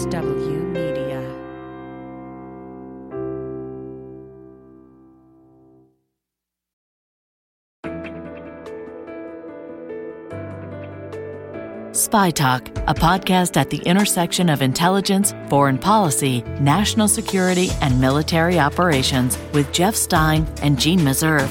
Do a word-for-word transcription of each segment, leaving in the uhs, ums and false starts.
H W Media. Spy Talk, a podcast at the intersection of intelligence, foreign policy, national security, and military operations with Jeff Stein and Jeanne Meserve.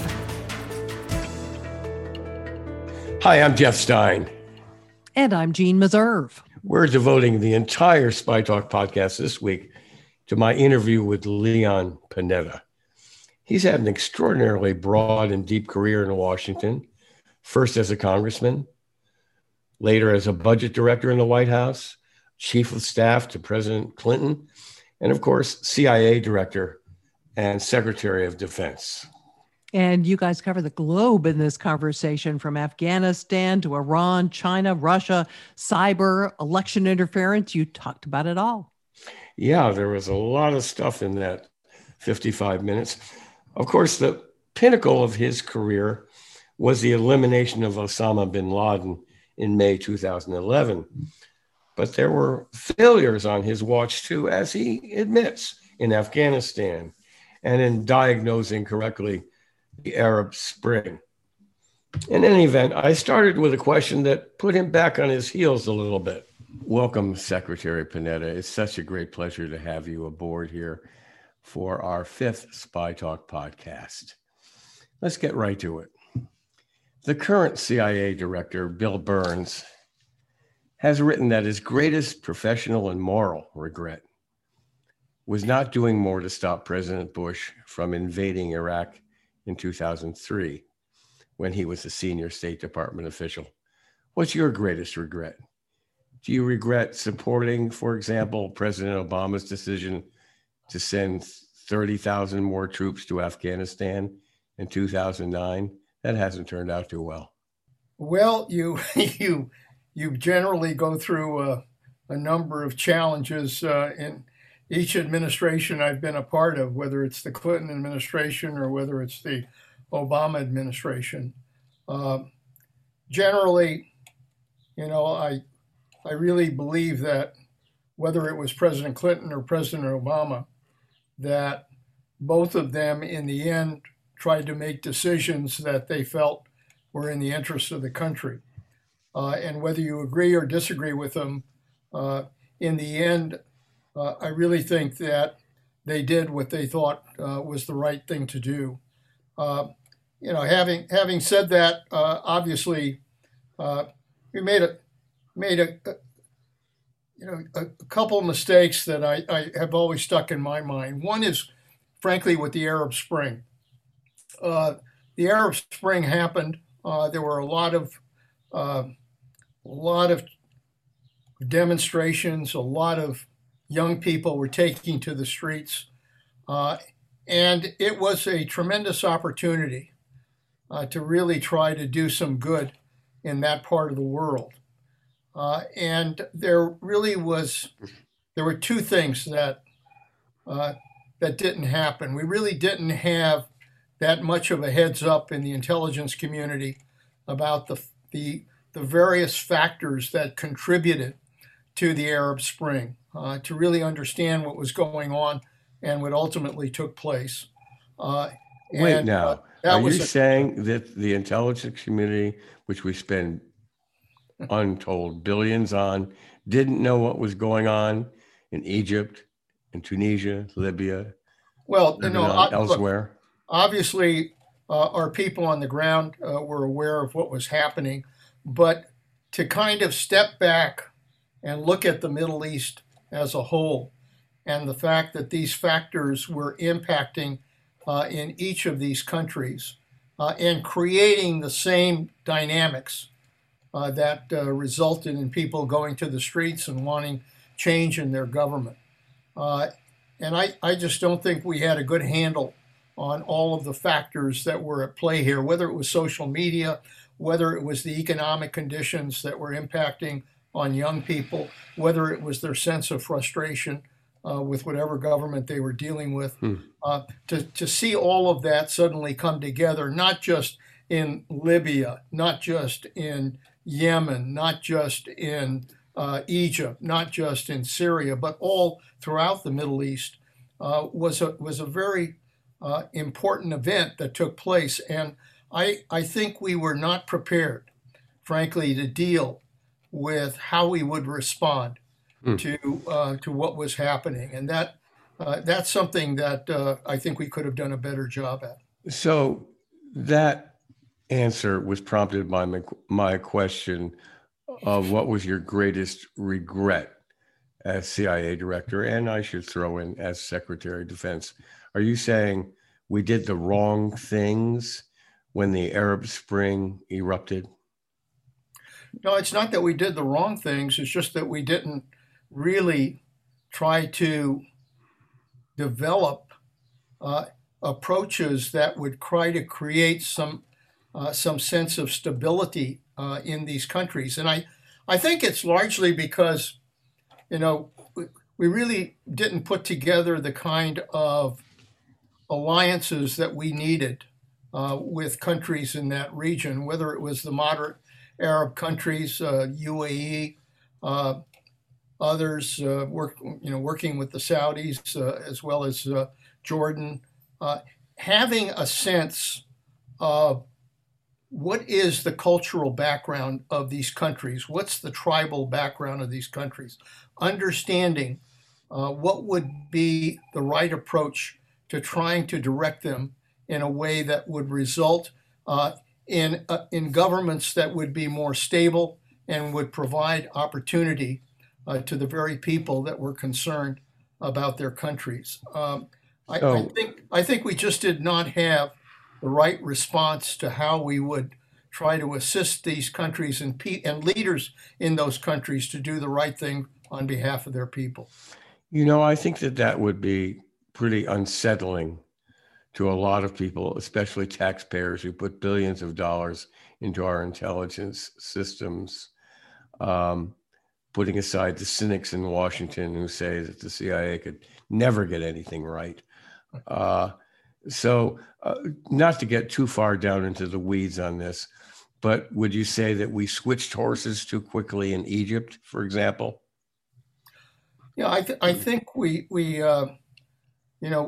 Hi, I'm Jeff Stein. And I'm Jeanne Meserve. We're devoting the entire Spy Talk podcast this week to my interview with Leon Panetta. He's had an extraordinarily broad and deep career in Washington, first as a congressman, later as a budget director in the White House, chief of staff to President Clinton, and of course, C I A director and secretary of defense. And you guys cover the globe in this conversation, from Afghanistan to Iran, China, Russia, cyber, election interference. You talked about it all. Yeah, there was a lot of stuff in that fifty-five minutes. Of course, the pinnacle of his career was the elimination of Osama bin Laden in May two thousand eleven. But there were failures on his watch too, as he admits, in Afghanistan and in diagnosing correctly the Arab Spring. In any event, I started with a question that put him back on his heels a little bit. Welcome, Secretary Panetta. It's such a great pleasure to have you aboard here for our fifth Spy Talk podcast. Let's get right to it. The current C I A director, Bill Burns, has written that his greatest professional and moral regret was not doing more to stop President Bush from invading Iraq in two thousand three, when he was a senior State Department official. What's your greatest regret? Do you regret supporting, for example, President Obama's decision to send thirty thousand more troops to Afghanistan in two thousand nine? That hasn't turned out too well. Well, you you you generally go through a, a number of challenges uh, in each administration I've been a part of, whether it's the Clinton administration or whether it's the Obama administration. Uh, generally, you know, I I really believe that whether it was President Clinton or President Obama, that both of them in the end tried to make decisions that they felt were in the interest of the country. Uh, and whether you agree or disagree with them, uh, in the end, uh, I really think that they did what they thought uh, was the right thing to do. Uh, you know, having having said that, uh, obviously, uh, we made a made a, a you know a, a couple of mistakes that I, I have always stuck in my mind. One is, frankly, with the Arab Spring. Uh, the Arab Spring happened. Uh, there were a lot of uh, a lot of demonstrations. A lot of young people were taking to the streets, uh, and it was a tremendous opportunity uh, to really try to do some good in that part of the world. Uh, and there really was there were two things that uh, that didn't happen. We really didn't have that much of a heads up in the intelligence community about the the the various factors that contributed to the Arab Spring, uh, to really understand what was going on and what ultimately took place. Uh, Wait and, now, uh, that are was you a, saying that the intelligence community, which we spend untold billions on, didn't know what was going on in Egypt, in Tunisia, Libya, well, you know, I, elsewhere? Look, obviously, uh, our people on the ground uh, were aware of what was happening, but to kind of step back and look at the Middle East as a whole, and the fact that these factors were impacting uh, in each of these countries uh, and creating the same dynamics uh, that uh, resulted in people going to the streets and wanting change in their government. Uh, and I, I just don't think we had a good handle on all of the factors that were at play here, whether it was social media, whether it was the economic conditions that were impacting on young people, whether it was their sense of frustration uh, with whatever government they were dealing with. Hmm. Uh, to, to see all of that suddenly come together, not just in Libya, not just in Yemen, not just in uh, Egypt, not just in Syria, but all throughout the Middle East, uh, was a was a very uh, important event that took place, and I I think we were not prepared, frankly, to deal with how we would respond Hmm. to uh, to what was happening, and that uh, that's something that uh, I think we could have done a better job at. So that answer was prompted by my, my question of what was your greatest regret as C I A director, and I should throw in as Secretary of Defense. Are you saying we did the wrong things when the Arab Spring erupted? No, it's not that we did the wrong things. It's just that we didn't really try to develop uh, approaches that would try to create some uh, some sense of stability uh, in these countries. And I, I think it's largely because, you know, we, we really didn't put together the kind of alliances that we needed uh, with countries in that region, whether it was the moderate Arab countries, uh, U A E, uh, others, uh, work, you know, working with the Saudis uh, as well as uh, Jordan, uh, having a sense of what is the cultural background of these countries, what's the tribal background of these countries, understanding uh, what would be the right approach to trying to direct them in a way that would result uh, in uh, in governments that would be more stable and would provide opportunity uh, to the very people that were concerned about their countries. Um, I, So, I think I think we just did not have the right response to how we would try to assist these countries and pe- and leaders in those countries to do the right thing on behalf of their people. you know, I think that that would be pretty unsettling to a lot of people, especially taxpayers who put billions of dollars into our intelligence systems, um, putting aside the cynics in Washington who say that the C I A could never get anything right. Uh, so, uh, not to get too far down into the weeds on this, but would you say that we switched horses too quickly in Egypt, for example? Yeah, I th- I think we we uh, you know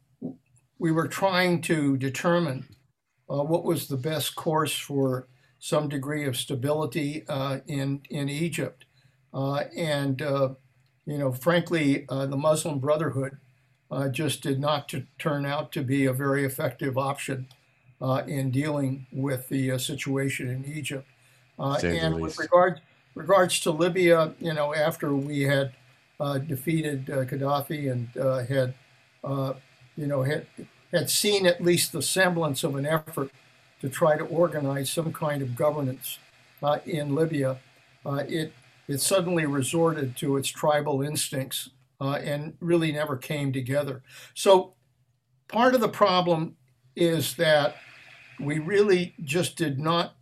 we were trying to determine uh, what was the best course for some degree of stability uh, in in Egypt, uh, and uh, you know, frankly, uh, the Muslim Brotherhood uh, just did not to turn out to be a very effective option uh, in dealing with the uh, situation in Egypt. Uh, Say the and with least. regard regards to Libya, you know, after we had uh, defeated uh, Gaddafi and uh, had uh, you know had had seen at least the semblance of an effort to try to organize some kind of governance uh, in Libya, uh, it it suddenly resorted to its tribal instincts uh, and really never came together. So part of the problem is that we really just did not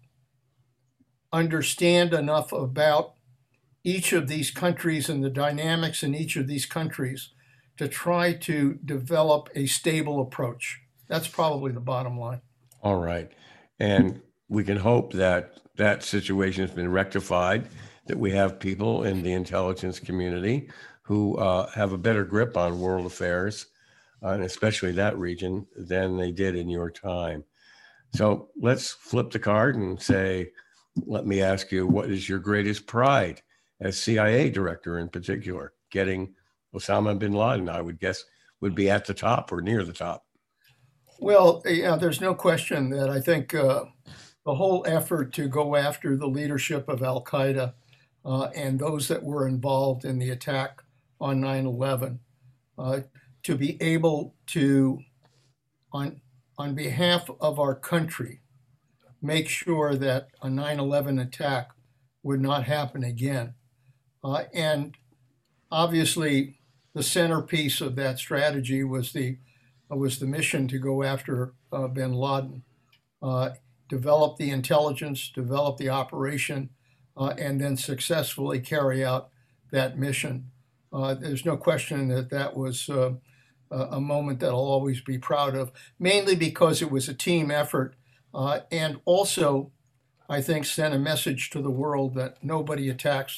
understand enough about each of these countries and the dynamics in each of these countries to try to develop a stable approach. That's probably the bottom line. All right. And we can hope that that situation has been rectified, that we have people in the intelligence community who uh, have a better grip on world affairs, uh, and especially that region, than they did in your time. So let's flip the card and say, let me ask you, what is your greatest pride as C I A director in particular? Getting Osama bin Laden, I would guess, would be at the top or near the top. Well, yeah, there's no question that I think uh, the whole effort to go after the leadership of Al Qaeda uh, and those that were involved in the attack on nine eleven, uh, to be able to, on on behalf of our country, make sure that a nine eleven attack would not happen again. Uh, and obviously, the centerpiece of that strategy was the was the mission to go after uh, bin Laden, uh, develop the intelligence, develop the operation, uh, and then successfully carry out that mission. Uh, there's no question that that was uh, a moment that I'll always be proud of, mainly because it was a team effort, uh, and also, I think, sent a message to the world that nobody attacks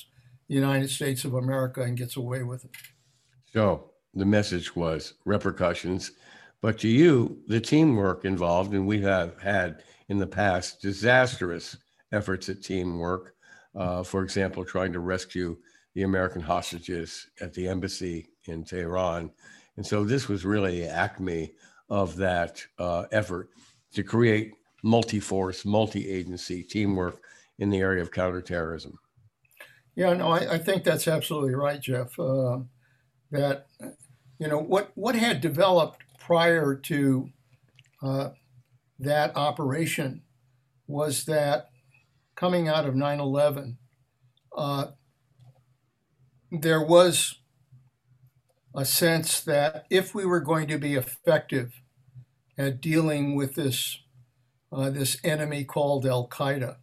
the United States of America and gets away with it. So the message was repercussions, but to you, the teamwork involved, and we have had in the past disastrous efforts at teamwork. Uh, for example, trying to rescue the American hostages at the embassy in Tehran. And so this was really the acme of that uh, effort to create multi-force, multi-agency teamwork in the area of counterterrorism. Yeah, no, I, I think that's absolutely right, Jeff. Uh, that, you know, what, what had developed prior to uh, that operation was that coming out of nine eleven, uh, there was a sense that if we were going to be effective at dealing with this uh, this enemy called Al-Qaeda,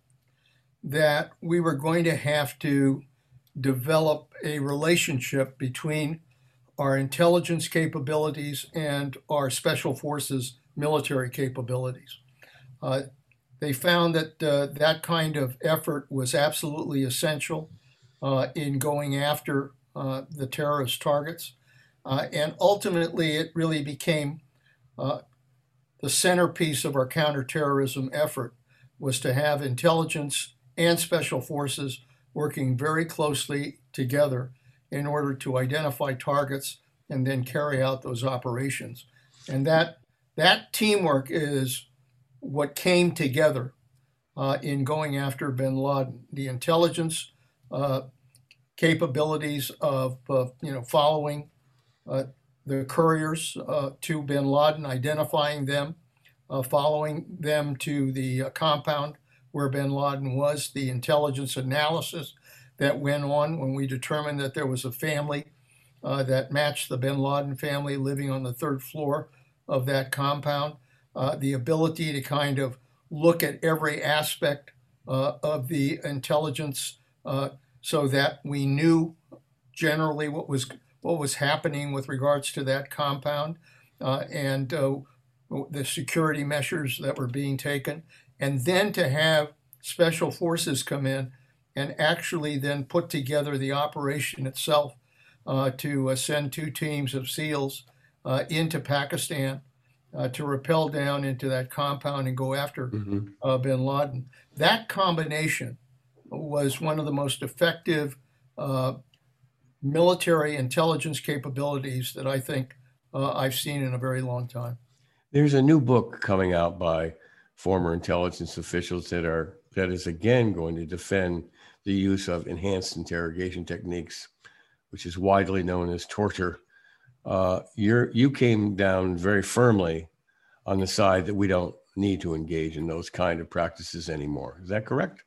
that we were going to have to develop a relationship between our intelligence capabilities and our special forces military capabilities. Uh, they found that uh, that kind of effort was absolutely essential uh, in going after uh, the terrorist targets. Uh, and ultimately, it really became uh, the centerpiece of our counterterrorism effort was to have intelligence and special forces working very closely together in order to identify targets and then carry out those operations. And that that teamwork is what came together uh, in going after bin Laden. The intelligence uh, capabilities of uh, you know following uh, the couriers uh, to bin Laden, identifying them, uh, following them to the uh, compound where bin Laden was, the intelligence analysis that went on when we determined that there was a family uh, that matched the bin Laden family living on the third floor of that compound, uh, the ability to kind of look at every aspect uh, of the intelligence uh, so that we knew generally what was what was happening with regards to that compound uh, and uh, the security measures that were being taken, and then to have special forces come in and actually then put together the operation itself uh, to uh, send two teams of SEALs uh, into Pakistan uh, to rappel down into that compound and go after mm-hmm. uh, bin Laden. That combination was one of the most effective uh, military intelligence capabilities that I think uh, I've seen in a very long time. There's a new book coming out by former intelligence officials that are that is again going to defend the use of enhanced interrogation techniques, which is widely known as torture. Uh, you're, you came down very firmly on the side that we don't need to engage in those kind of practices anymore. Is that correct?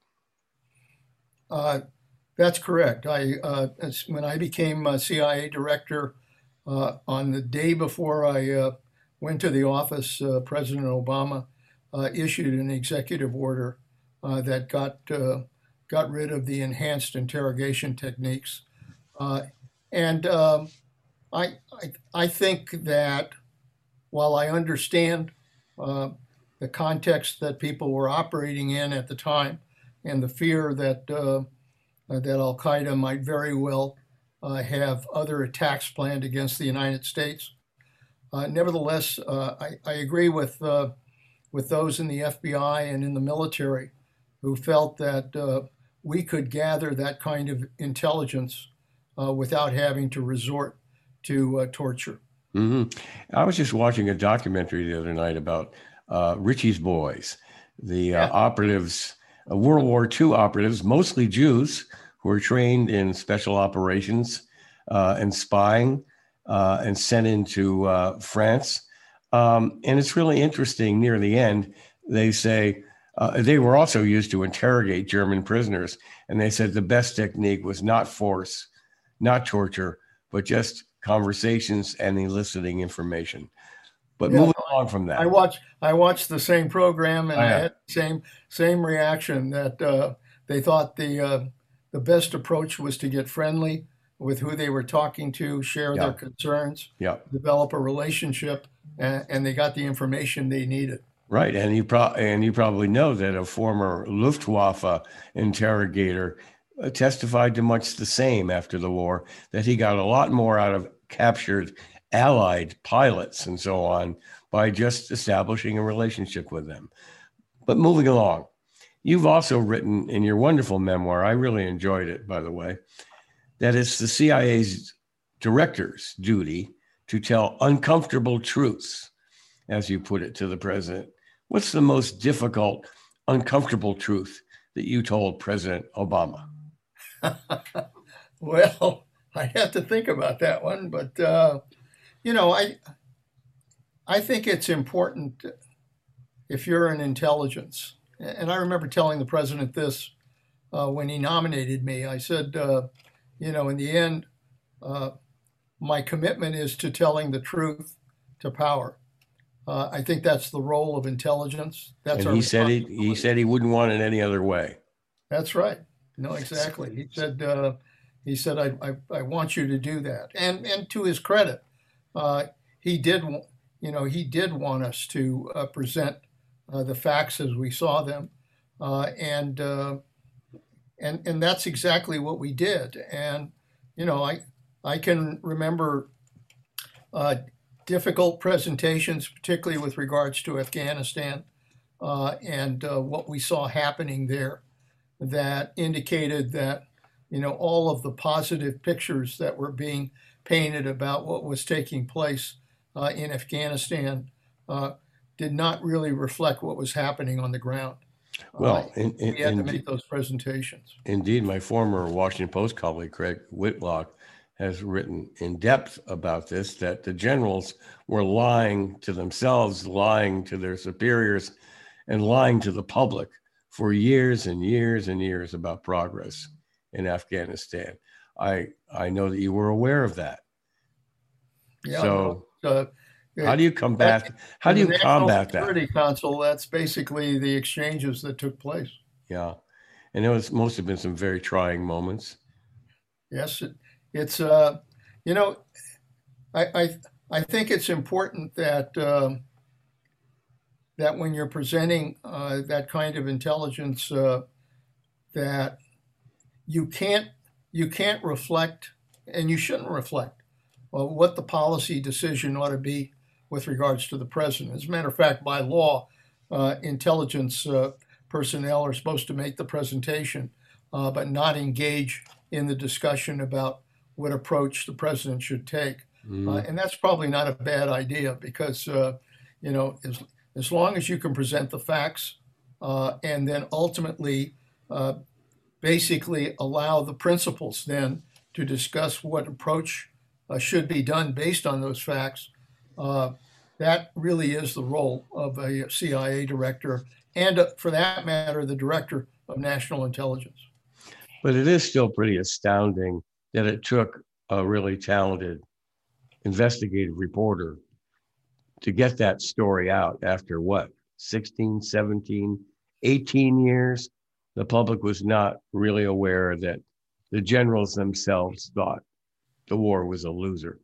Uh, that's correct. I uh, when I became a C I A director, uh, on the day before I uh, went to the office, uh, President Obama uh, issued an executive order uh, that got uh, got rid of the enhanced interrogation techniques, uh, and um, I, I I think that while I understand uh, the context that people were operating in at the time and the fear that uh, that Al-Qaeda might very well uh, have other attacks planned against the United States, uh, nevertheless, uh, I, I agree with uh, with those in the F B I and in the military who felt that uh, we could gather that kind of intelligence uh, without having to resort to uh, torture. Mm-hmm. I was just watching a documentary the other night about uh, Richie's Boys, the uh, yeah. operatives, uh, World War Two operatives, mostly Jews, who were trained in special operations uh, and spying uh, and sent into uh, France. Um, and it's really interesting near the end, they say, uh, they were also used to interrogate German prisoners. And they said the best technique was not force, not torture, but just conversations and eliciting information. But yeah, moving on from that, I watched I watched the same program, and I, I had the same same reaction that uh, they thought the uh, the best approach was to get friendly with who they were talking to, share yeah. their concerns, yeah. develop a relationship, and, and they got the information they needed. Right, and you pro- and you probably know that a former Luftwaffe interrogator uh, testified to much the same after the war, that he got a lot more out of captured Allied pilots and so on by just establishing a relationship with them. But moving along, you've also written in your wonderful memoir, I really enjoyed it, by the way, that it's the C I A's director's duty to tell uncomfortable truths, as you put it, to the president. What's the most difficult, uncomfortable truth that you told President Obama? Well, I have to think about that one, but uh, you know, I I think it's important if you're in intelligence, and I remember telling the president this uh, when he nominated me. I said, uh, you know, in the end, uh, my commitment is to telling the truth to power. Uh, I think that's the role of intelligence. That's and our he said he, he said he wouldn't want it any other way. That's right. No, exactly. He said uh, he said I, I I want you to do that. And and to his credit, uh, he did you know he did want us to uh, present uh, the facts as we saw them, uh, and uh, and and that's exactly what we did. And you know I I can remember Uh, difficult presentations, particularly with regards to Afghanistan uh, and uh, what we saw happening there, that indicated that, you know, all of the positive pictures that were being painted about what was taking place uh, in Afghanistan uh, did not really reflect what was happening on the ground. Well, uh, in, in, we had in, to make those presentations. Indeed, my former Washington Post colleague, Craig Whitlock, has written in depth about this, that the generals were lying to themselves, lying to their superiors, and lying to the public for years and years and years about progress in Afghanistan. I I know that you were aware of that. Yeah. So uh, how do you combat how do you combat that? Security Council, that's basically the exchanges that took place. Yeah. And there was must have been some very trying moments. Yes, it, It's, uh, you know, I, I I think it's important that um, that when you're presenting uh, that kind of intelligence, uh, that you can't you can't reflect, and you shouldn't reflect, uh, what the policy decision ought to be with regards to the president. As a matter of fact, by law, uh, intelligence uh, personnel are supposed to make the presentation, uh, but not engage in the discussion about what approach the president should take. Mm. Uh, and that's probably not a bad idea because, uh, you know, as, as long as you can present the facts uh, and then ultimately uh, basically allow the principals then to discuss what approach uh, should be done based on those facts, uh, that really is the role of a C I A director and, uh, for that matter, the director of national intelligence. But it is still pretty astounding that it took a really talented investigative reporter to get that story out after what, sixteen, seventeen, eighteen years? The public was not really aware that the generals themselves thought the war was a loser.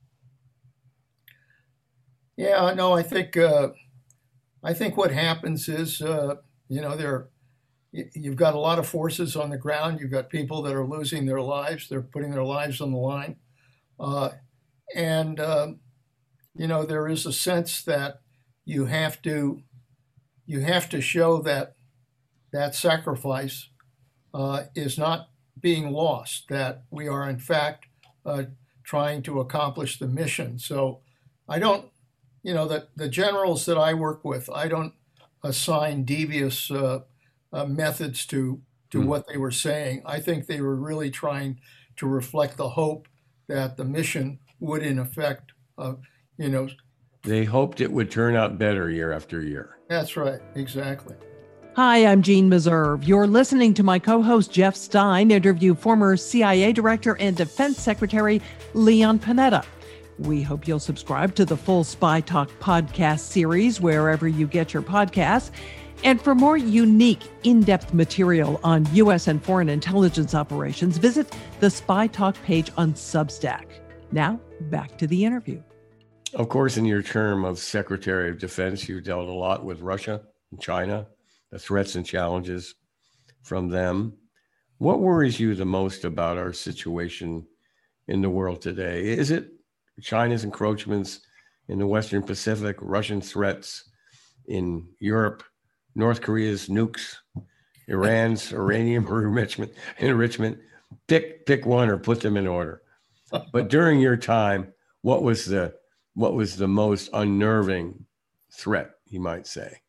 Yeah, no, I think uh, I think what happens is, uh, you know, there. You've got a lot of forces on the ground. You've got people that are losing their lives. They're putting their lives on the line. Uh, and, uh, you know, there is a sense that you have to you have to show that that sacrifice uh, is not being lost, that we are, in fact, uh, trying to accomplish the mission. So I don't, you know, the, the generals that I work with, I don't assign devious uh, Uh, methods to to mm. what they were saying. I think they were really trying to reflect the hope that the mission would, in effect, uh, you know. They hoped it would turn out better year after year. That's right, exactly. Hi, I'm Jean Meserve. You're listening to my co-host Jeff Stein interview former C I A Director and Defense Secretary Leon Panetta. We hope you'll subscribe to the full Spy Talk podcast series wherever you get your podcasts. And for more unique, in-depth material on U S and foreign intelligence operations, visit the Spy Talk page on Substack. Now, back to the interview. Of course, in your term of Secretary of Defense, you dealt a lot with Russia and China, the threats and challenges from them. What worries you the most about our situation in the world today? Is it China's encroachments in the Western Pacific, Russian threats in Europe, North Korea's nukes, Iran's uranium enrichment, enrichment? Pick pick one or put them in order. But during your time, what was the what was the most unnerving threat, you might say?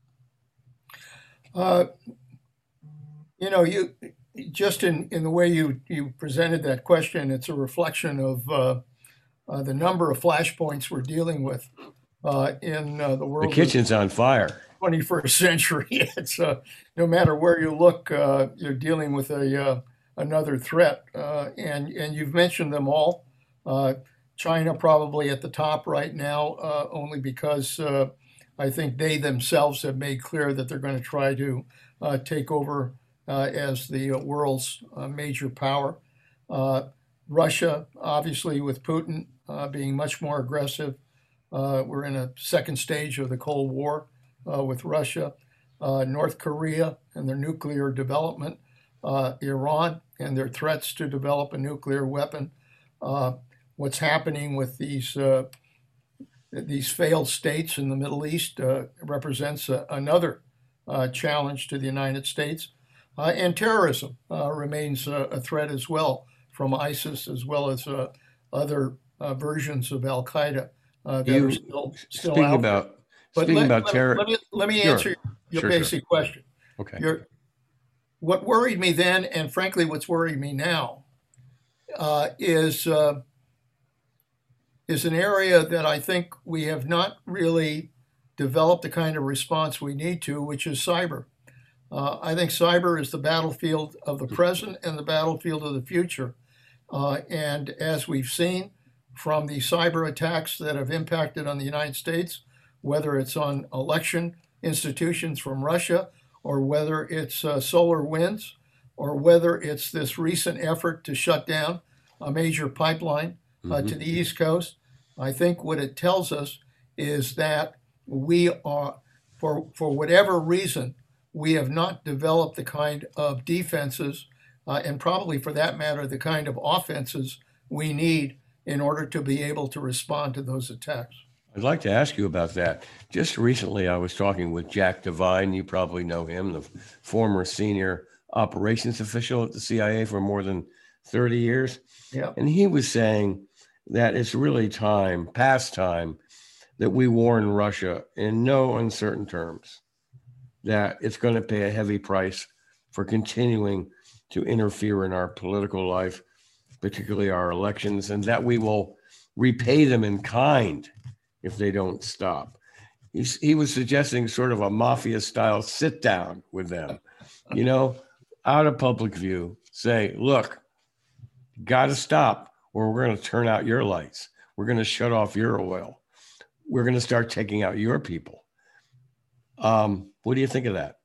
Uh, you know, you just in, in the way you, you presented that question, it's a reflection of uh, uh, the number of flashpoints we're dealing with uh, in uh, the world. The kitchen's on fire. twenty-first century. It's uh, no matter where you look, uh, you're dealing with a uh, another threat, uh, and and you've mentioned them all. Uh, China probably at the top right now, uh, only because uh, I think they themselves have made clear that they're going to try to uh, take over uh, as the world's uh, major power. Uh, Russia, obviously, with Putin uh, being much more aggressive. Uh, we're in a second stage of the Cold War uh, with Russia. Uh, North Korea and their nuclear development. Uh, Iran and their threats to develop a nuclear weapon. Uh, what's happening with these uh, these failed states in the Middle East uh, represents a, another uh, challenge to the United States. Uh, and terrorism uh, remains a, a threat as well, from ISIS as well as uh, other uh, versions of Al Qaeda uh, that You, are still still speaking out about there. But speaking let, about let, terror. let me let me Sure. answer your, your Sure, basic sure. question. Okay. Your, what worried me then, and frankly, what's worried me now, uh, is uh, is an area that I think we have not really developed the kind of response we need to, which is cyber. Uh, I think cyber is the battlefield of the present and the battlefield of the future. Uh, and as we've seen from the cyber attacks that have impacted on the United States, whether it's on election institutions from Russia, or whether it's uh, solar winds, or whether it's this recent effort to shut down a major pipeline uh, Mhm. to the East Coast, I think what it tells us is that we are, for, for whatever reason, we have not developed the kind of defenses, uh, and probably for that matter, the kind of offenses we need in order to be able to respond to those attacks. I'd like to ask you about that. Just recently, I was talking with Jack Devine. You probably know him, the former senior operations official at the C I A for more than thirty years. Yeah. And he was saying that it's really time, past time, that we warn Russia in no uncertain terms that it's going to pay a heavy price for continuing to interfere in our political life, particularly our elections, and that we will repay them in kind if they don't stop. He's, he was suggesting sort of a mafia style sit down with them, you know, out of public view, say, look, got to stop or we're going to turn out your lights. We're going to shut off your oil. We're going to start taking out your people. Um, what do you think of that?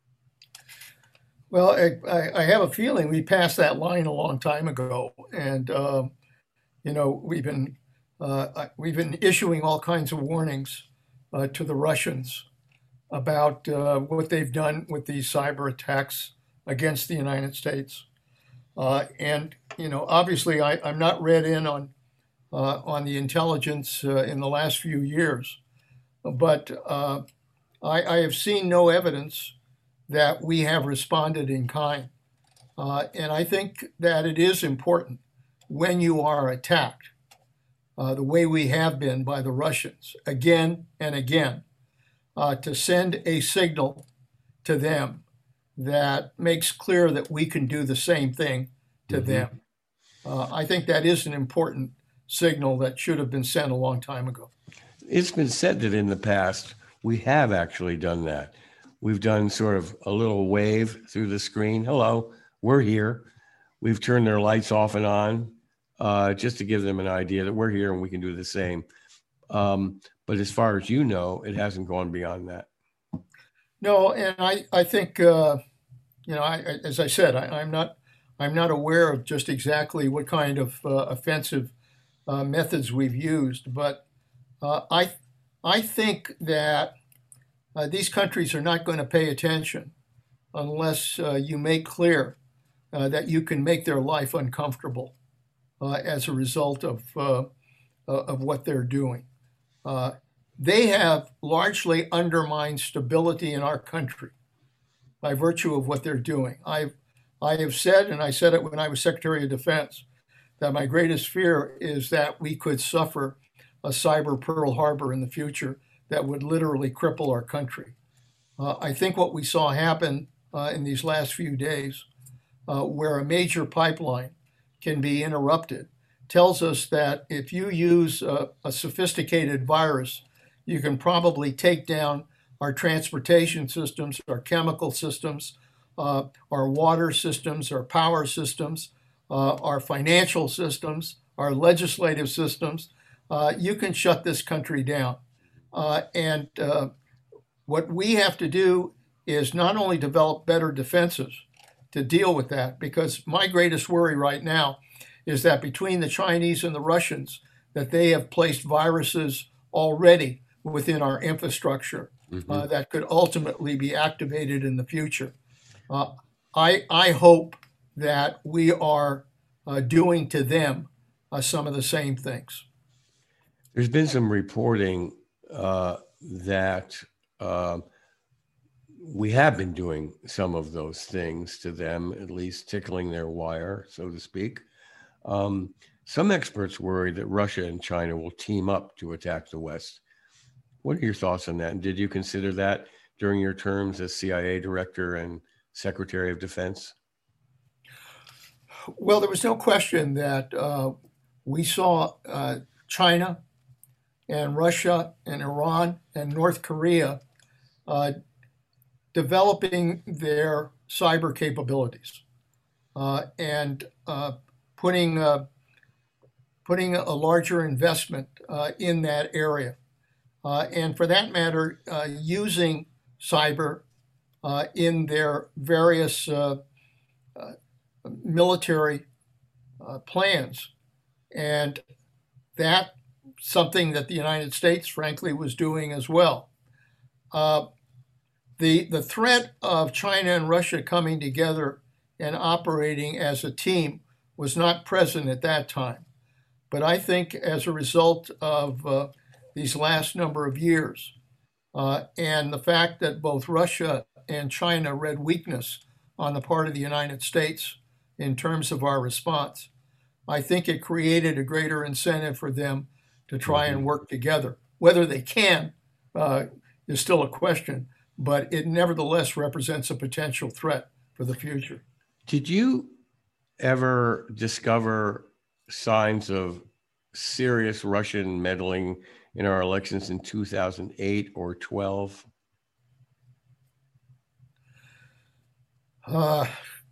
Well, I, I have a feeling we passed that line a long time ago, and uh, you know we've been uh, we've been issuing all kinds of warnings uh, to the Russians about uh, what they've done with these cyber attacks against the United States, uh, and you know obviously I, I'm not read in on uh, on the intelligence uh, in the last few years, but uh, I, I have seen no evidence that we have responded in kind. Uh, and I think that it is important when you are attacked, uh, the way we have been by the Russians again and again, uh, to send a signal to them that makes clear that we can do the same thing to Mhm. them. Uh, I think that is an important signal that should have been sent a long time ago. It's been said that in the past, we have actually done that. We've done sort of a little wave through the screen. Hello, we're here. We've turned their lights off and on uh, just to give them an idea that we're here and we can do the same. Um, but as far as you know, it hasn't gone beyond that. No, and I, I think, uh, you know, I, I- as I said, I, I'm not, I'm not aware of just exactly what kind of uh, offensive uh, methods we've used, but uh, I, I think that uh, these countries are not going to pay attention unless uh, you make clear uh, that you can make their life uncomfortable uh, as a result of uh, of what they're doing. Uh, they have largely undermined stability in our country by virtue of what they're doing. I've I have said, and I said it when I was Secretary of Defense, that my greatest fear is that we could suffer a cyber Pearl Harbor in the future that would literally cripple our country. Uh, I think what we saw happen uh, in these last few days, uh, where a major pipeline can be interrupted, tells us that if you use a, a sophisticated virus, you can probably take down our transportation systems, our chemical systems, uh, our water systems, our power systems, uh, our financial systems, our legislative systems. Uh, you can shut this country down. Uh, and uh, what we have to do is not only develop better defenses to deal with that, because my greatest worry right now is that between the Chinese and the Russians, that they have placed viruses already within our infrastructure mm-hmm. uh, that could ultimately be activated in the future. Uh, I, I hope that we are uh, doing to them uh, some of the same things. There's been some reporting uh, that uh, we have been doing some of those things to them, at least tickling their wire, so to speak. Um, some experts worry that Russia and China will team up to attack the West. What are your thoughts on that? And did you consider that during your terms as C I A director and Secretary of Defense? Well, there was no question that uh, we saw uh, China and Russia and Iran and North Korea uh, developing their cyber capabilities uh, and uh, putting uh, putting a larger investment uh, in that area. Uh, and for that matter, uh, using cyber uh, in their various uh, uh, military uh, plans. And that's something that the United States, frankly, was doing as well. Uh, the, the threat of China and Russia coming together and operating as a team was not present at that time. But I think as a result of uh, these last number of years uh, and the fact that both Russia and China read weakness on the part of the United States in terms of our response, I think it created a greater incentive for them to try and work together. Whether they can uh, is still a question, but it nevertheless represents a potential threat for the future. Did you ever discover signs of serious Russian meddling in our elections in two thousand eight or twelve? Uh,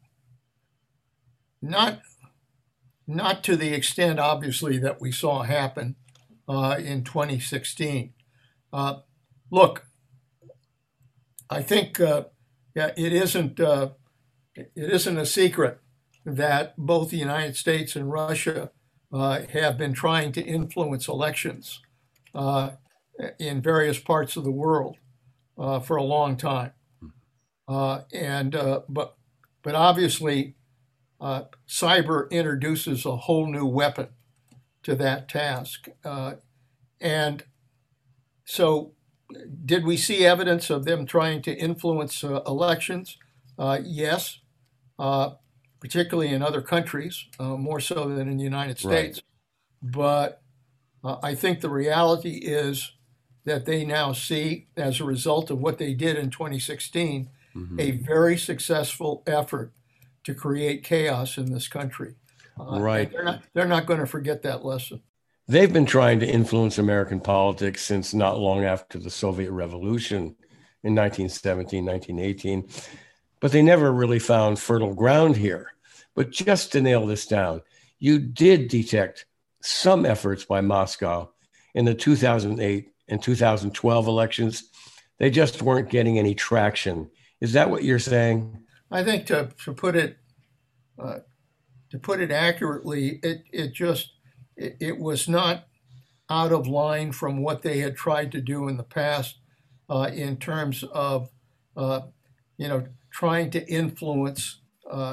not, not to the extent, obviously, that we saw happen uh, in twenty sixteen. Uh, look, I think uh, yeah, it isn't uh, it isn't a secret that both the United States and Russia uh, have been trying to influence elections uh, in various parts of the world uh, for a long time. Uh, and uh, but but obviously, uh, cyber introduces a whole new weapon to that task. Uh, and so, did we see evidence of them trying to influence uh, elections? Uh, yes, uh, particularly in other countries, uh, more so than in the United States. Right. But uh, I think the reality is that they now see, as a result of what they did in twenty sixteen, mm-hmm. a very successful effort to create chaos in this country. Uh, right. They're not, they're not going to forget that lesson. They've been trying to influence American politics since not long after the Soviet Revolution in nineteen seventeen, nineteen eighteen, but they never really found fertile ground here. But just to nail this down, you did detect some efforts by Moscow in the two thousand eight and two thousand twelve elections. They just weren't getting any traction. Is that what you're saying? I think to, to put it uh, to put it accurately, it it just it, it was not out of line from what they had tried to do in the past uh, in terms of uh, you know trying to influence uh,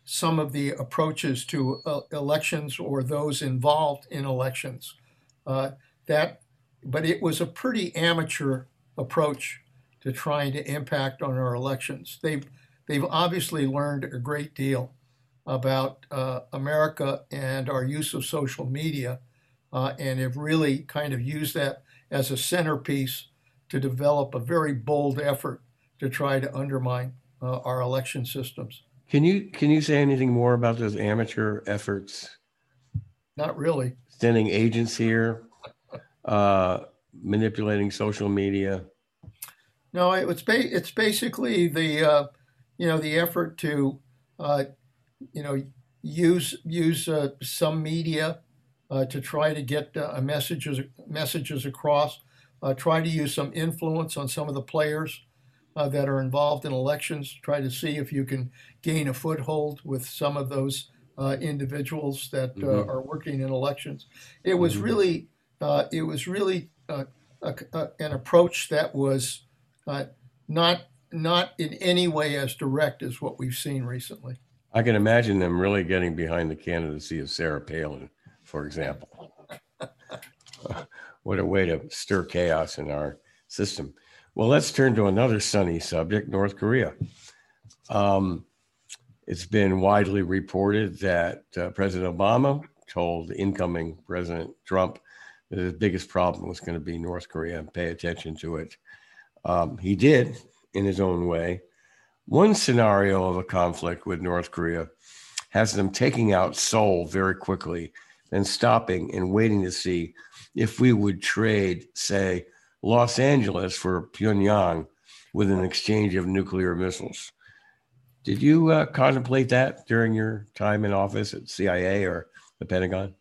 some of the approaches to uh, elections or those involved in elections. Uh, that, but it was a pretty amateur approach to trying to impact on our elections. They've they've obviously learned a great deal about uh, America and our use of social media, uh, and have really kind of used that as a centerpiece to develop a very bold effort to try to undermine uh, our election systems. Can you can you say anything more about those amateur efforts? Not really. Sending agents here, uh, manipulating social media. No, it's ba- it's basically the uh, you know the effort to uh, you know use use uh, some media uh, to try to get uh, messages messages across. Uh, try to use some influence on some of the players uh, that are involved in elections. Try to see if you can gain a foothold with some of those uh, individuals that uh, mm-hmm. are working in elections. It was mm-hmm. really uh, it was really uh, a, a, an approach that was uh, not not in any way as direct as what we've seen recently. I can imagine them really getting behind the candidacy of Sarah Palin, for example. What a way to stir chaos in our system. Well, let's turn to another sunny subject, North Korea. Um, it's been widely reported that uh, President Obama told incoming President Trump that his biggest problem was going to be North Korea and pay attention to it. Um, he did in his own way. One scenario of a conflict with North Korea has them taking out Seoul very quickly, then stopping and waiting to see if we would trade, say, Los Angeles for Pyongyang with an exchange of nuclear missiles. Did you uh, contemplate that during your time in office at C I A or the Pentagon?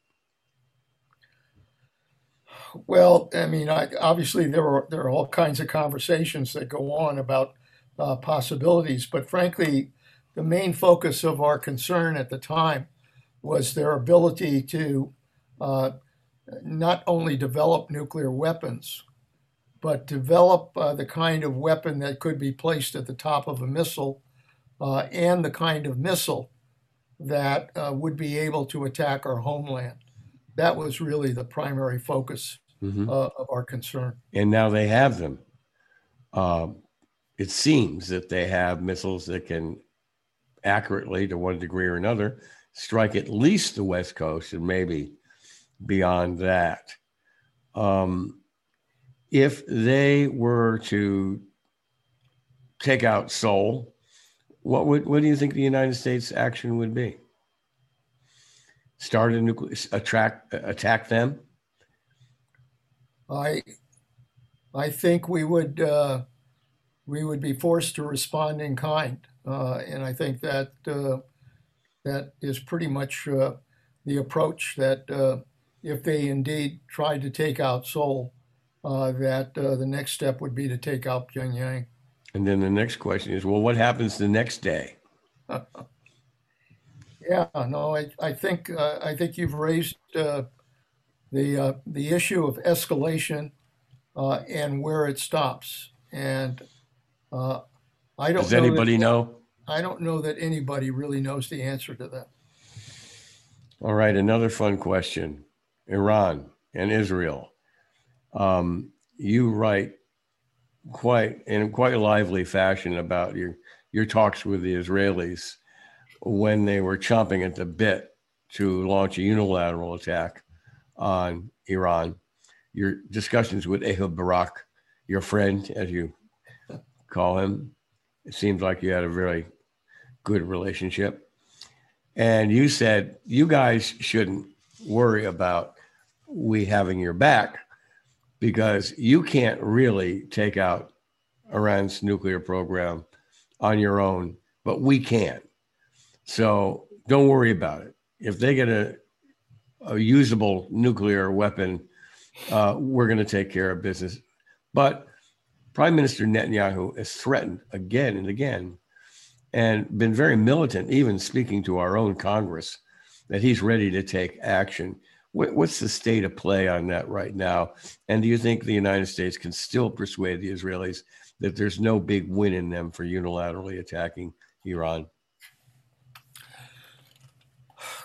Well, I mean, I, obviously there are there are all kinds of conversations that go on about uh, possibilities, but frankly, the main focus of our concern at the time was their ability to uh, not only develop nuclear weapons, but develop uh, the kind of weapon that could be placed at the top of a missile uh, and the kind of missile that uh, would be able to attack our homeland. That was really the primary focus mm-hmm. uh, of our concern. And now they have them. Uh, it seems that they have missiles that can accurately, to one degree or another, strike at least the West Coast and maybe beyond that. Um, if they were to take out Seoul, what would what do you think the United States action would be? Start a nuclear attract attack them? I I think we would uh, we would be forced to respond in kind, uh, and I think that uh, that is pretty much uh, the approach that. Uh, If they indeed tried to take out Seoul, uh, that uh, the next step would be to take out Pyongyang. And then the next question is, well, what happens the next day? yeah, no, I, I think uh, I think you've raised uh, the uh, the issue of escalation uh, and where it stops. And uh, I don't. Does know anybody that, know? I don't know that anybody really knows the answer to that. All right, another fun question. Iran and Israel. Um, you write quite in quite a lively fashion about your your talks with the Israelis when they were chomping at the bit to launch a unilateral attack on Iran. Your discussions with Ehud Barak, your friend, as you call him, it seems like you had a very good relationship. And you said you guys shouldn't worry about we having your back because you can't really take out Iran's nuclear program on your own, but we can. So don't worry about it. If they get a, a usable nuclear weapon, uh, we're going to take care of business. But Prime Minister Netanyahu has threatened again and again and been very militant, even speaking to our own Congress, that he's ready to take action. What's the state of play on that right now? And do you think the United States can still persuade the Israelis that there's no big win in them for unilaterally attacking Iran?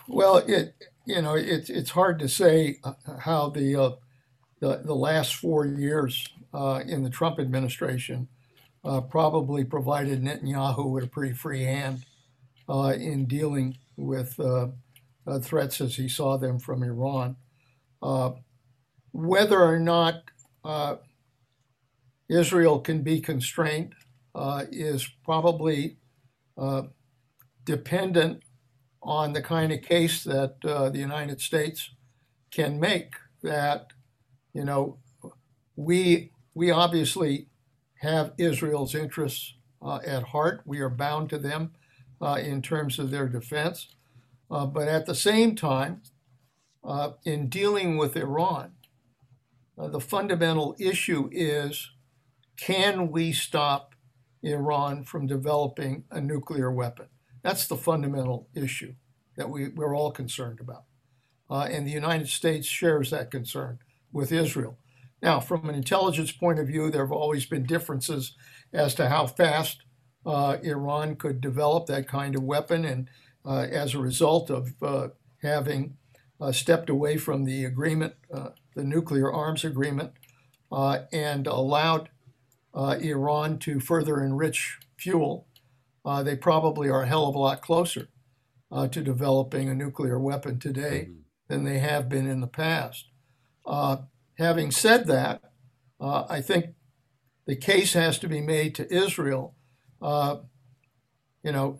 Well, it you know it's it's hard to say how the uh, the the last four years uh, in the Trump administration uh, probably provided Netanyahu with a pretty free hand uh, in dealing with uh, uh, threats as he saw them from Iran. Uh, whether or not uh, Israel can be constrained uh, is probably uh, dependent on the kind of case that uh, the United States can make. That, you know, we we obviously have Israel's interests uh, at heart. We are bound to them uh, in terms of their defense. Uh, but at the same time, uh, in dealing with Iran, uh, the fundamental issue is, can we stop Iran from developing a nuclear weapon? That's the fundamental issue that we, we're all concerned about. Uh, and the United States shares that concern with Israel. Now, from an intelligence point of view, there have always been differences as to how fast uh, Iran could develop that kind of weapon. And uh, as a result of uh, having uh, stepped away from the agreement, uh, the nuclear arms agreement, uh, and allowed uh, Iran to further enrich fuel, uh, they probably are a hell of a lot closer uh, to developing a nuclear weapon today mm-hmm. than they have been in the past. Uh, having said that, uh, I think the case has to be made to Israel. Uh, you know,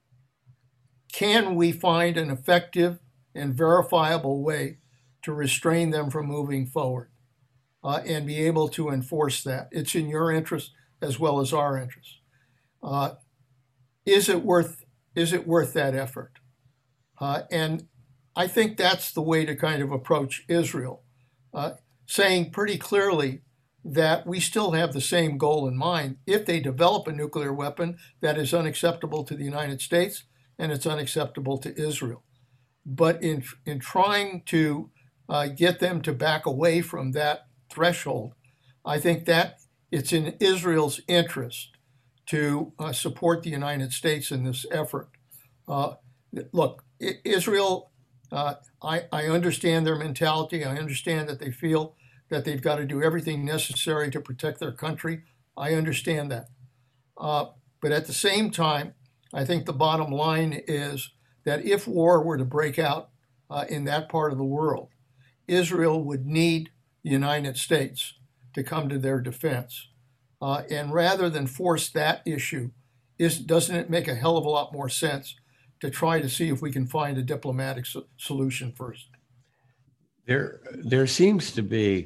can we find an effective and verifiable way to restrain them from moving forward uh, and be able to enforce that? It's in your interest as well as our interest. Uh, is it worth is it worth that effort? Uh, and I think that's the way to kind of approach Israel, uh, saying pretty clearly that we still have the same goal in mind. If they develop a nuclear weapon, that is unacceptable to the United States and it's unacceptable to Israel. But in in trying to uh, get them to back away from that threshold, I think that it's in Israel's interest to uh, support the United States in this effort. Uh, look, Israel, uh, I, I understand their mentality. I understand that they feel that they've got to do everything necessary to protect their country. I understand that. Uh, but at the same time, I think the bottom line is that if war were to break out uh, in that part of the world, Israel would need the United States to come to their defense. Uh, and rather than force that issue, is, doesn't it make a hell of a lot more sense to try to see if we can find a diplomatic so- solution first? There, there seems to be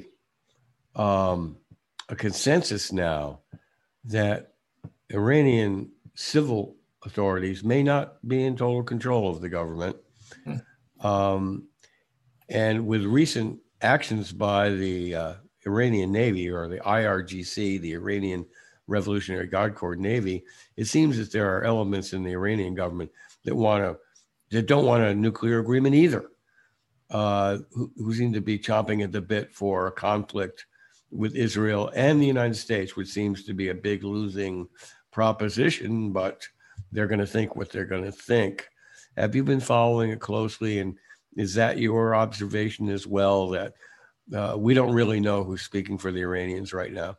um, a consensus now that Iranian civil authorities may not be in total control of the government. Hmm. Um, and with recent actions by the uh, Iranian Navy, or the I R G C, the Iranian Revolutionary Guard Corps Navy, it seems that there are elements in the Iranian government that want to, that don't want a nuclear agreement either, uh, who, who seem to be chomping at the bit for a conflict with Israel and the United States, which seems to be a big losing proposition, but they're going to think what they're going to think. Have you been following it closely? And is that your observation as well, that uh, we don't really know who's speaking for the Iranians right now?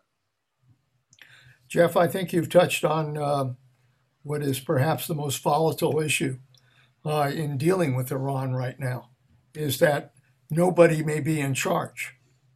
Jeff, I think you've touched on uh, what is perhaps the most volatile issue uh, in dealing with Iran right now, is that nobody may be in charge.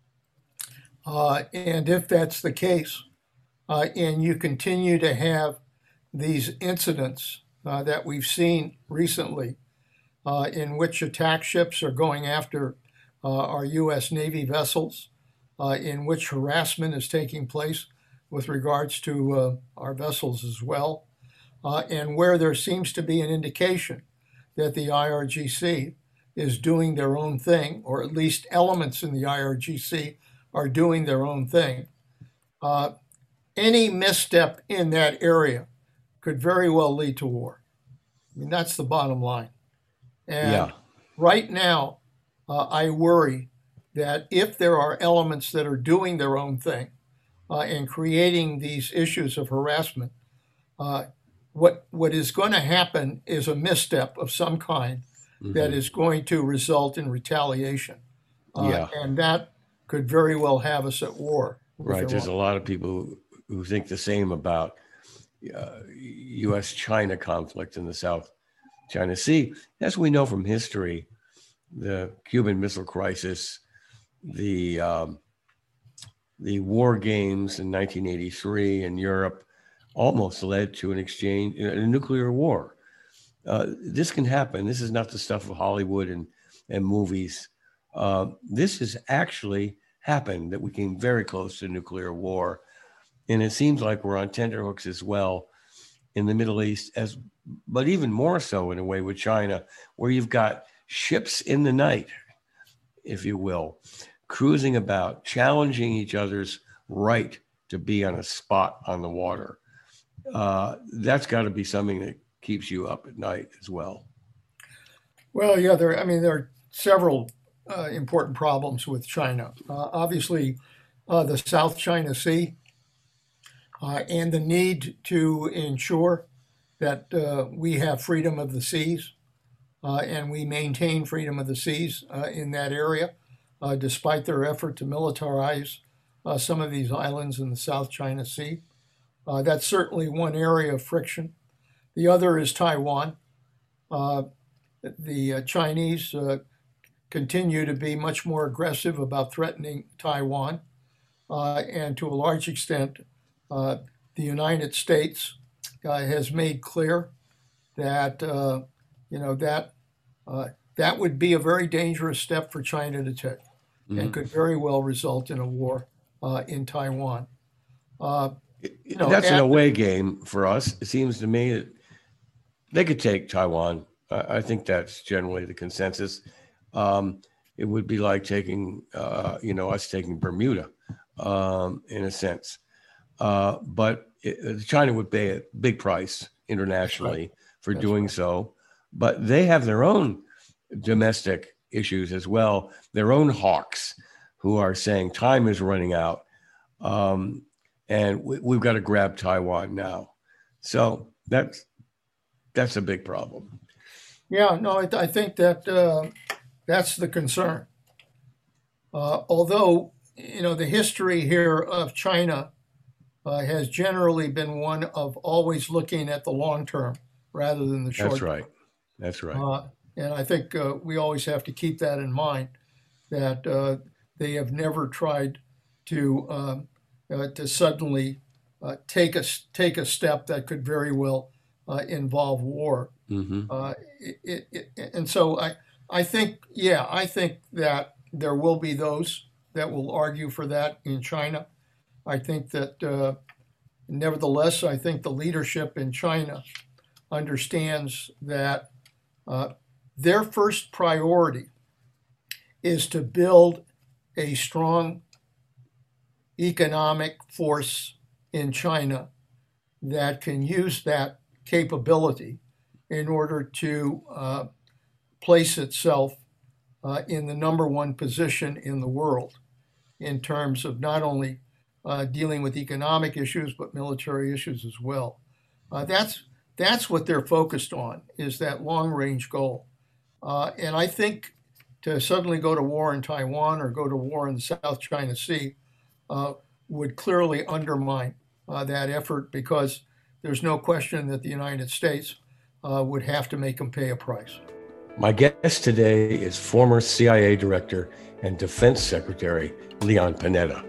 Uh, and if that's the case, uh, and you continue to have these incidents uh, that we've seen recently, uh, in which attack ships are going after uh, our U S Navy vessels, uh, in which harassment is taking place with regards to uh, our vessels as well, uh, and where there seems to be an indication that the I R G C is doing their own thing, or at least elements in the I R G C are doing their own thing. Uh, any misstep in that area could very well lead to war. I mean, that's the bottom line. And yeah. right now, uh, I worry that if there are elements that are doing their own thing uh, and creating these issues of harassment, uh, what what is going to happen is a misstep of some kind mm-hmm. that is going to result in retaliation. Uh, yeah. And that could very well have us at war. Right. There's a lot of people who, who think the same about uh, U S China conflict in the South China Sea. As we know from history, the Cuban Missile Crisis, the um, the war games in nineteen eighty-three in Europe almost led to an exchange, a nuclear war. Uh, this can happen. This is not the stuff of Hollywood and, and movies. Uh, this has actually happened, that we came very close to nuclear war. And it seems like we're on tenterhooks as well in the Middle East, as but even more so in a way with China, where you've got ships in the night, if you will, cruising about, challenging each other's right to be on a spot on the water. Uh, that's got to be something that keeps you up at night as well. Well, yeah, there. I mean, there are several uh, important problems with China. Uh, obviously, uh, the South China Sea uh, and the need to ensure that uh, we have freedom of the seas uh, and we maintain freedom of the seas uh, in that area, uh, despite their effort to militarize uh, some of these islands in the South China Sea. Uh, that's certainly one area of friction. The other is Taiwan. Uh, the uh, Chinese uh, continue to be much more aggressive about threatening Taiwan. Uh, and to a large extent, uh, the United States uh, has made clear that, uh, you know, that uh, that would be a very dangerous step for China to take mm-hmm. and could very well result in a war uh, in Taiwan. Uh, you know, That's an away game for us. It seems to me that they could take Taiwan. I think that's generally the consensus. Um, it would be like taking, uh, you know, us taking Bermuda, um, in a sense. Uh, but it, China would pay a big price internationally right. for that's doing right. so. But they have their own domestic issues as well, their own hawks who are saying time is running out, um, and we, we've got to grab Taiwan now. So that's that's a big problem. Yeah, no, I, I think that uh, that's the concern. Uh, although, you know, the history here of China uh, has generally been one of always looking at the long term rather than the short That's right. term. That's right. Uh, and I think uh, we always have to keep that in mind, that uh, they have never tried to um, uh, to suddenly uh, take a take a step that could very well uh, involve war. Mm-hmm. Uh, it, it, it, and so I, I think, yeah, I think that there will be those that will argue for that in China. I think that, uh, nevertheless, I think the leadership in China understands that uh, their first priority is to build a strong economic force in China that can use that capability in order to uh, place itself uh, in the number one position in the world in terms of not only uh, dealing with economic issues, but military issues as well. Uh, that's that's what they're focused on, is that long-range goal. Uh, and I think to suddenly go to war in Taiwan or go to war in the South China Sea uh, would clearly undermine uh, that effort, because there's no question that the United States Uh, would have to make them pay a price. My guest today is former C I A Director and Defense Secretary Leon Panetta.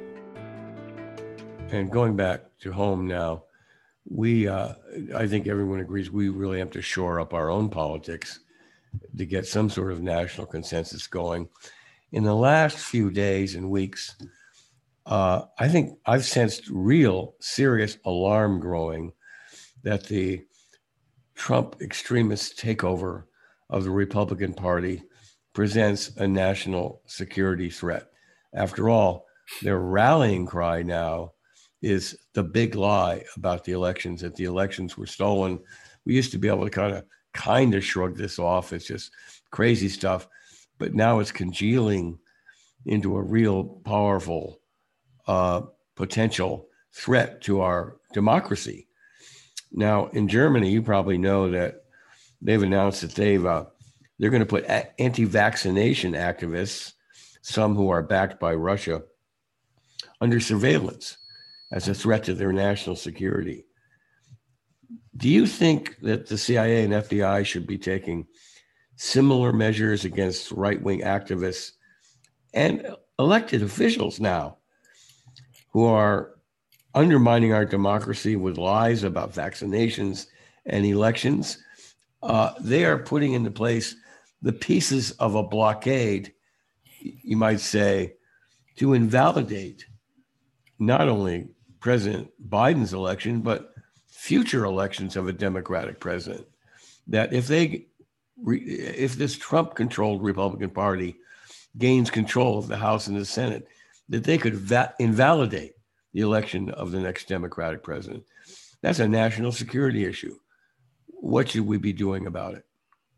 And going back to home now, we, uh, I think everyone agrees, we really have to shore up our own politics to get some sort of national consensus going. In the last few days and weeks, uh, I think I've sensed real serious alarm growing that the Trump extremist takeover of the Republican Party presents a national security threat. After all, their rallying cry now is the big lie about the elections, that the elections were stolen. We used to be able to kind of kind of shrug this off. It's just crazy stuff. But now it's congealing into a real powerful uh, potential threat to our democracy. Now, in Germany, you probably know that they've announced that they've uh, they're going to put anti-vaccination activists, some who are backed by Russia, under surveillance as a threat to their national security. Do you think that the C I A and F B I should be taking similar measures against right-wing activists and elected officials now who are undermining our democracy with lies about vaccinations and elections? Uh, they are putting into place the pieces of a blockade, you might say, to invalidate not only President Biden's election, but future elections of a Democratic president. That if they, if this Trump-controlled Republican Party gains control of the House and the Senate, that they could va- invalidate the election of the next Democratic president. That's a national security issue. What should we be doing about it?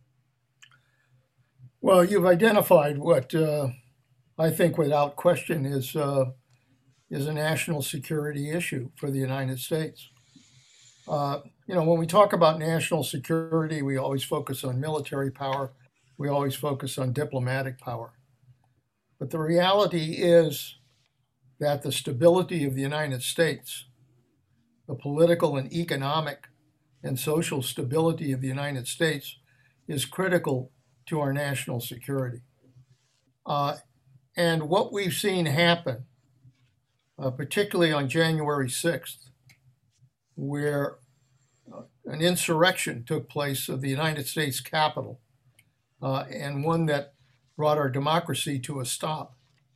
Well, you've identified what uh, I think without question is uh, is a national security issue for the United States. Uh, you know, when we talk about national security, we always focus on military power. We always focus on diplomatic power. But the reality is that the stability of the United States, the political and economic and social stability of the United States, is critical to our national security. Uh, and what we've seen happen, uh, particularly on January sixth, where uh, an insurrection took place of the United States Capitol, uh, and one that brought our democracy to a stop.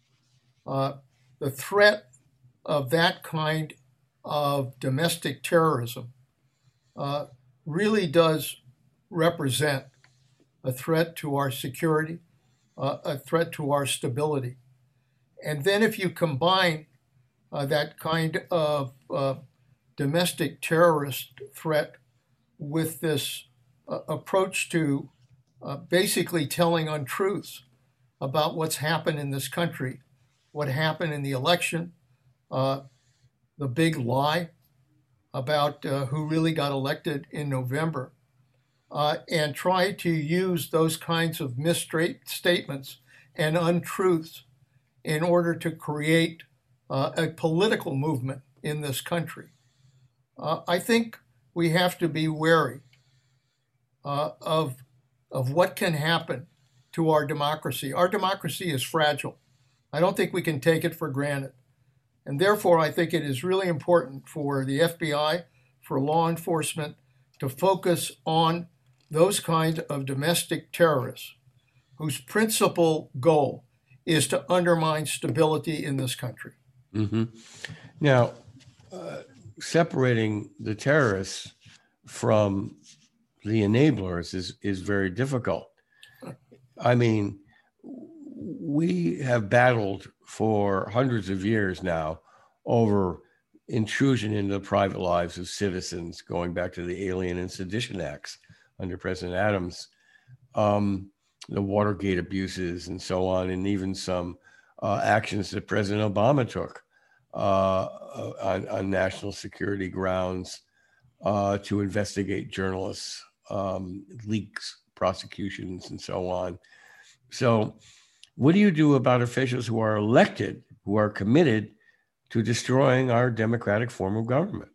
Uh, the threat of that kind of domestic terrorism uh, really does represent a threat to our security, uh, a threat to our stability. And then if you combine uh, that kind of uh, domestic terrorist threat with this uh, approach to uh, basically telling untruths about what's happened in this country, what happened in the election, uh, the big lie about uh, who really got elected in November, uh, and try to use those kinds of misstatements and untruths in order to create uh, a political movement in this country. Uh, I think we have to be wary uh, of, of what can happen to our democracy. Our democracy is fragile. I don't think we can take it for granted. And therefore, I think it is really important for the F B I, for law enforcement, to focus on those kinds of domestic terrorists whose principal goal is to undermine stability in this country. Mm-hmm. Now, uh, separating the terrorists from the enablers is, is very difficult. I mean, we have battled for hundreds of years now over intrusion into the private lives of citizens, going back to the Alien and Sedition Acts under President Adams, um, the Watergate abuses and so on, and even some uh, actions that President Obama took uh, on, on national security grounds uh, to investigate journalists, um, leaks, prosecutions, and so on. So what do you do about officials who are elected, who are committed to destroying our democratic form of government?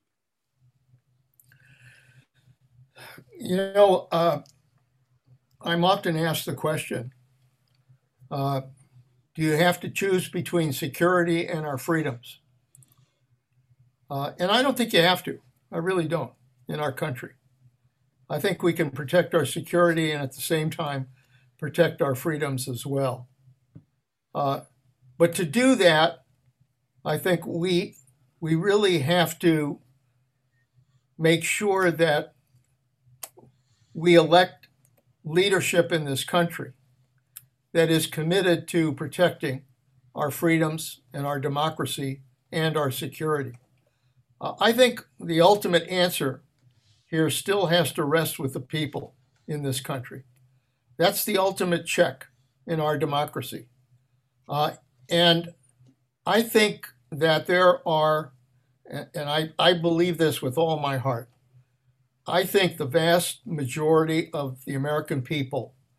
You know, uh, I'm often asked the question, uh, do you have to choose between security and our freedoms? Uh, and I don't think you have to. I really don't, in our country. I think we can protect our security and at the same time protect our freedoms as well. Uh, but to do that, I think we we really have to make sure that we elect leadership in this country that is committed to protecting our freedoms and our democracy and our security. Uh, I think the ultimate answer here still has to rest with the people in this country. That's the ultimate check in our democracy. Uh, and I think that there are, and I, I believe this with all my heart, I think the vast majority of the American people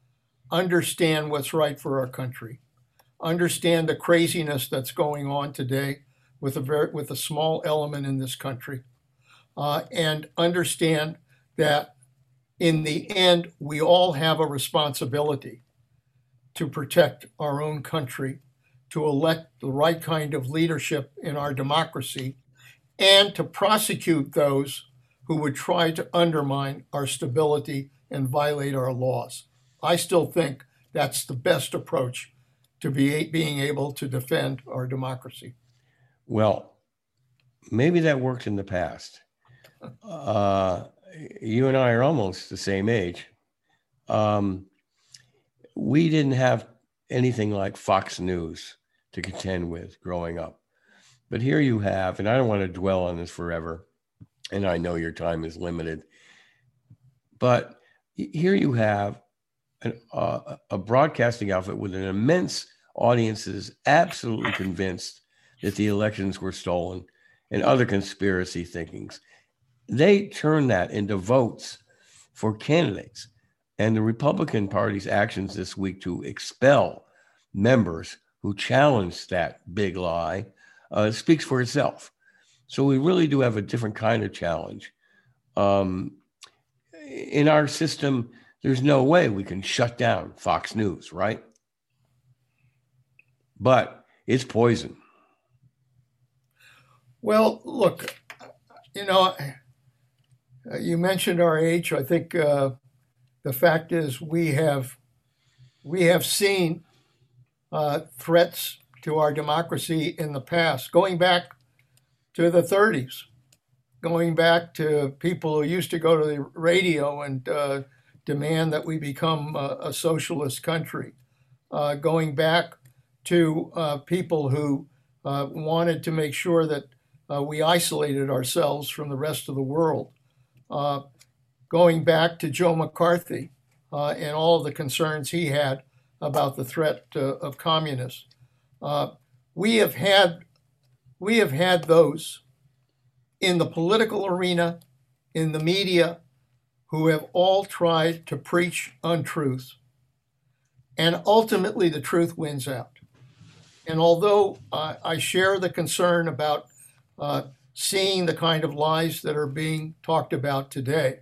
understand what's right for our country, understand the craziness that's going on today with a very with a small element in this country, uh, and understand that in the end we all have a responsibility to protect our own country, to elect the right kind of leadership in our democracy, and to prosecute those who would try to undermine our stability and violate our laws. I still think that's the best approach to be being able to defend our democracy. Well, maybe that worked in the past. Uh, you and I are almost the same age. Um, we didn't have anything like Fox News to contend with growing up. But here you have, and I don't want to dwell on this forever, and I know your time is limited, but here you have an, uh, a broadcasting outfit with an immense audience that is absolutely convinced that the elections were stolen and other conspiracy thinkings. They turn that into votes for candidates. And the Republican Party's actions this week to expel members who challenged that big lie uh, speaks for itself. So we really do have a different kind of challenge. Um, in our system, there's no way we can shut down Fox News, right? But it's poison. Well, look, you know, you mentioned our age. I think uh, the fact is we have we have seen uh, threats to our democracy in the past, going back to the thirties, going back to people who used to go to the radio and uh, demand that we become a, a socialist country, uh, going back to uh, people who uh, wanted to make sure that uh, we isolated ourselves from the rest of the world, uh, going back to Joe McCarthy uh, and all of the concerns he had about the threat uh, of communists. Uh, we have had we have had those in the political arena, in the media, who have all tried to preach untruths. And ultimately, the truth wins out. And although uh, I share the concern about uh, seeing the kind of lies that are being talked about today,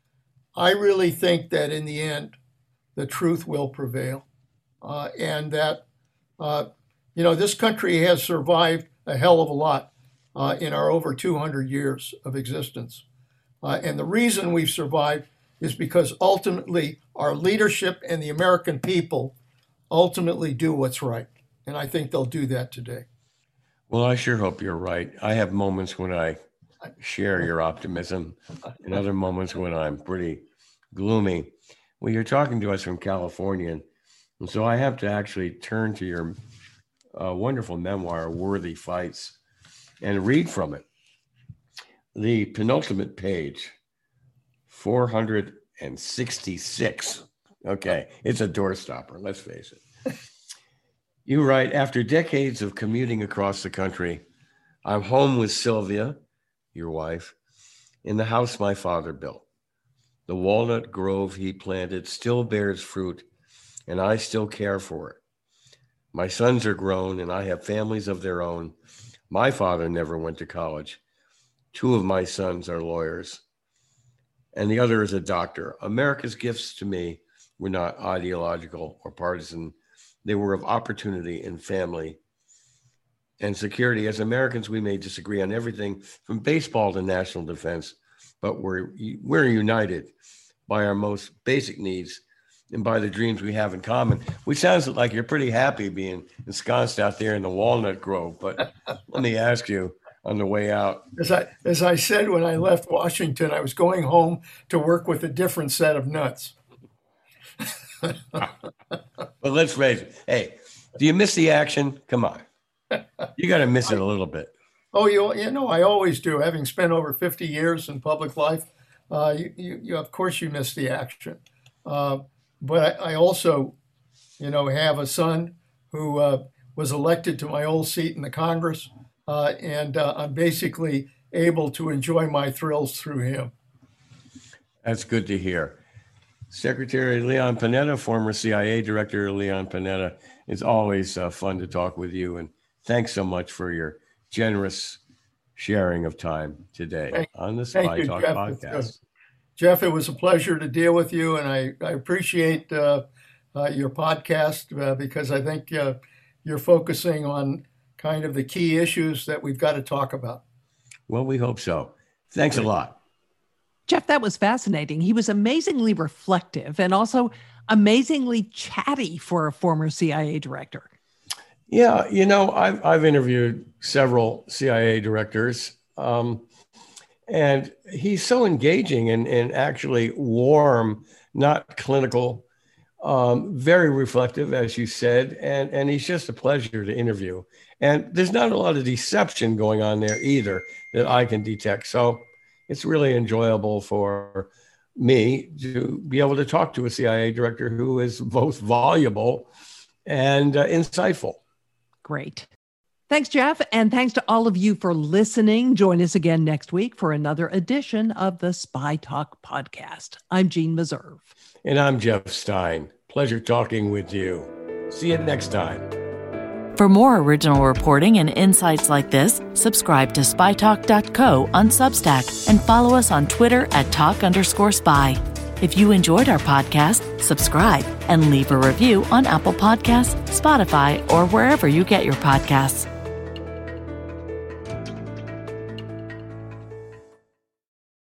I really think that in the end, the truth will prevail. Uh, and that, uh, you know, this country has survived a hell of a lot uh, in our over two hundred years of existence. Uh, and the reason we've survived is because ultimately our leadership and the American people ultimately do what's right. And I think they'll do that today. Well, I sure hope you're right. I have moments when I share your optimism and other moments when I'm pretty gloomy. Well, you're talking to us from California, and so I have to actually turn to your uh, wonderful memoir, Worthy Fights, and read from it. The penultimate page, four hundred sixty-six. Okay, it's a doorstopper, let's face it. You write, after decades of commuting across the country, I'm home with Sylvia, your wife, in the house my father built. The walnut grove he planted still bears fruit, and I still care for it. My sons are grown, and I have families of their own. My father never went to college. Two of my sons are lawyers, and the other is a doctor. America's gifts to me were not ideological or partisan. They were of opportunity and family and security. As Americans, we may disagree on everything from baseball to national defense, but we're, we're united by our most basic needs and by the dreams we have in common. Which sounds like you're pretty happy being ensconced out there in the walnut grove, but let me ask you on the way out. As I, as I said when I left Washington, I was going home to work with a different set of nuts. But let's face it. Hey, do you miss the action? Come on. You got to miss it a little bit. Oh, you, you know, I always do. Having spent over fifty years in public life, uh, you, you, you, of course, you miss the action. Uh, but I, I also, you know, have a son who uh, was elected to my old seat in the Congress, uh, and uh, I'm basically able to enjoy my thrills through him. That's good to hear. Secretary Leon Panetta, former C I A Director Leon Panetta. It's always uh, fun to talk with you, and thanks so much for your generous sharing of time today thank, on the Spy Talk Jeff. podcast. Jeff, it was a pleasure to deal with you, and I, I appreciate uh, uh, your podcast uh, because I think uh, you're focusing on kind of the key issues that we've got to talk about. Well, we hope so. Thanks a lot. Jeff, that was fascinating. He was amazingly reflective and also amazingly chatty for a former C I A director. Yeah, you know, I've, I've interviewed several C I A directors, um, and he's so engaging and, and actually warm, not clinical, um, very reflective, as you said, and, and he's just a pleasure to interview. And there's not a lot of deception going on there either that I can detect. So it's really enjoyable for me to be able to talk to a C I A director who is both voluble and uh, insightful. Great. Thanks, Jeff. And thanks to all of you for listening. Join us again next week for another edition of the Spy Talk podcast. I'm Jean Meserve. And I'm Jeff Stein. Pleasure talking with you. See you next time. For more original reporting and insights like this, subscribe to spy talk dot co on Substack and follow us on Twitter at talk underscore spy. If you enjoyed our podcast, subscribe and leave a review on Apple Podcasts, Spotify, or wherever you get your podcasts.